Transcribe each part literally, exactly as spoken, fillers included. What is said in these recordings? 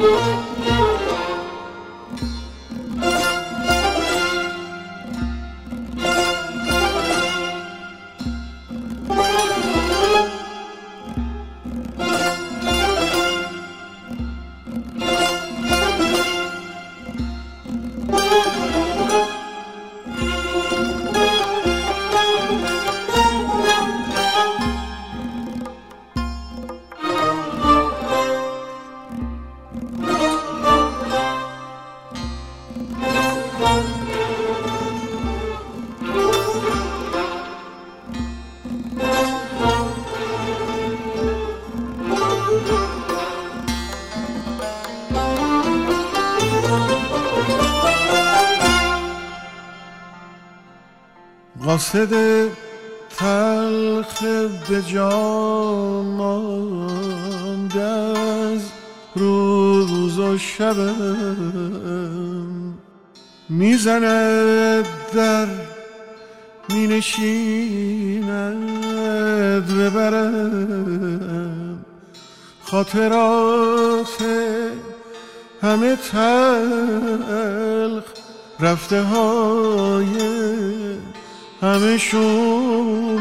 قاصد تلخ به جان مانده از روز و شبم، میزند در می نشیند ببرم خاطرات همه تلخ رفته های همه شون.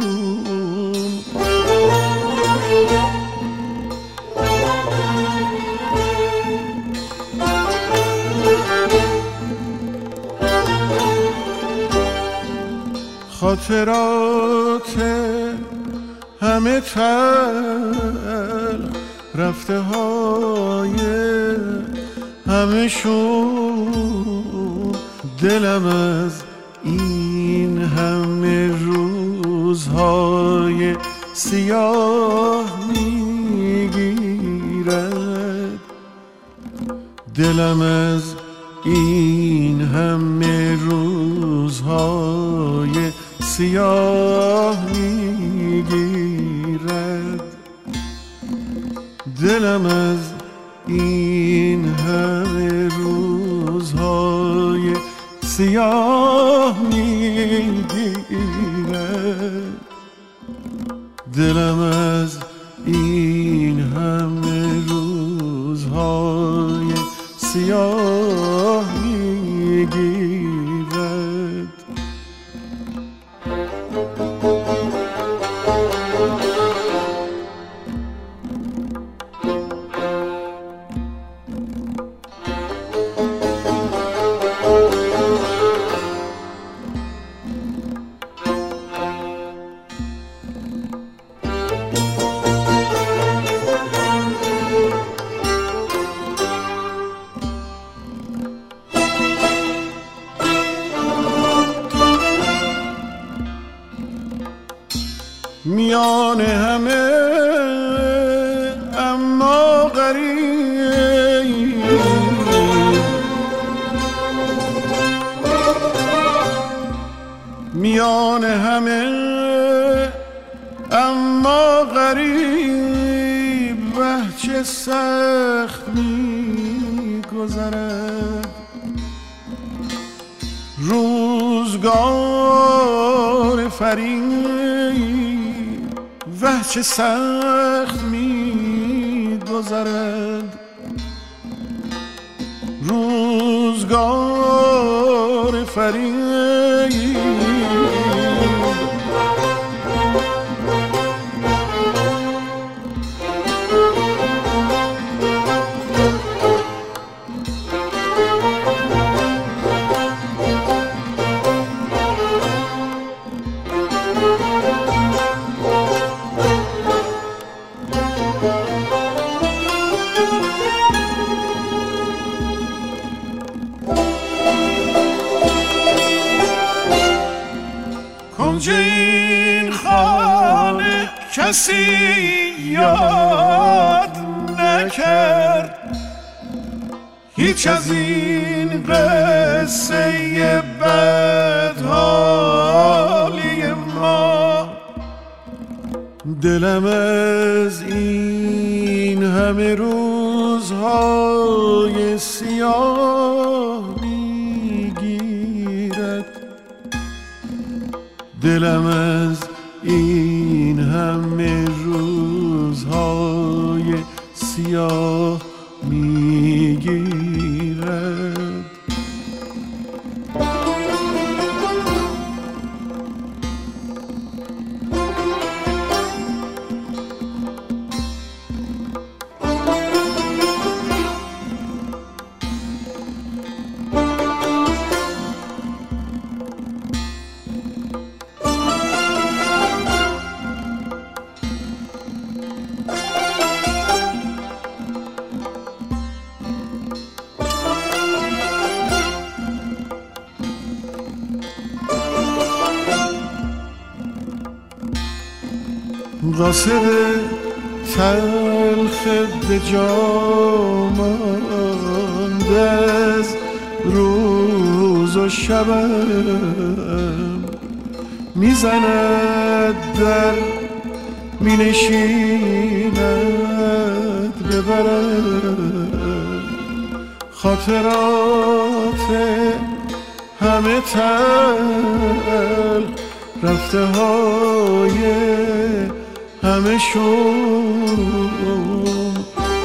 خاطرات همه تلخ رفته های همه شون. دلم از این همه روزهای سیاه میگیرد، دلم از این همه روزهای سیاه میگیرد، دلم از این همه روزهای سیاه میگیرد، دلم از این همه روزهای سیاه میگیرد. میان همه اما غریب، میان همه اما غریب، وه چه سخت می‌گذرد روزگار فریب، وه چه سخت می‌گذرد روزگار فریب. کنج این خانه کسی یاد نکرد، هیچ از این قصه بدحالی ما. دلم از این همه روزهای سیاه میگیرد، دلم از این همه روزهای سیاه می میگیرد. قاصد تلخ به جا مانده از روز و شبم، میزند در می نشیند ببرد خاطرات همه تلخ رفته های همه شوم.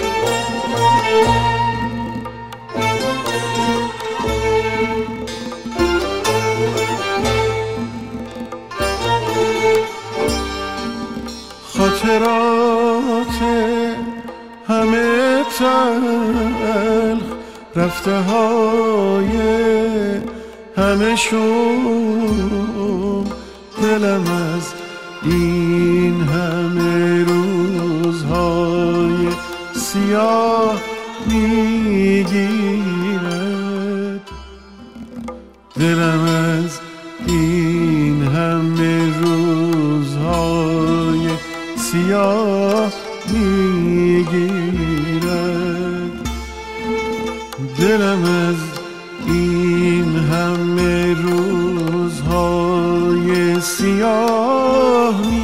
خاطرات همه تلخ رفته های همه شوم. دلم از این همه روزهای سیاه میگیرد. دلم از این همه روزهای سیاه میگیرد. دلم از این همه روزهای سیاه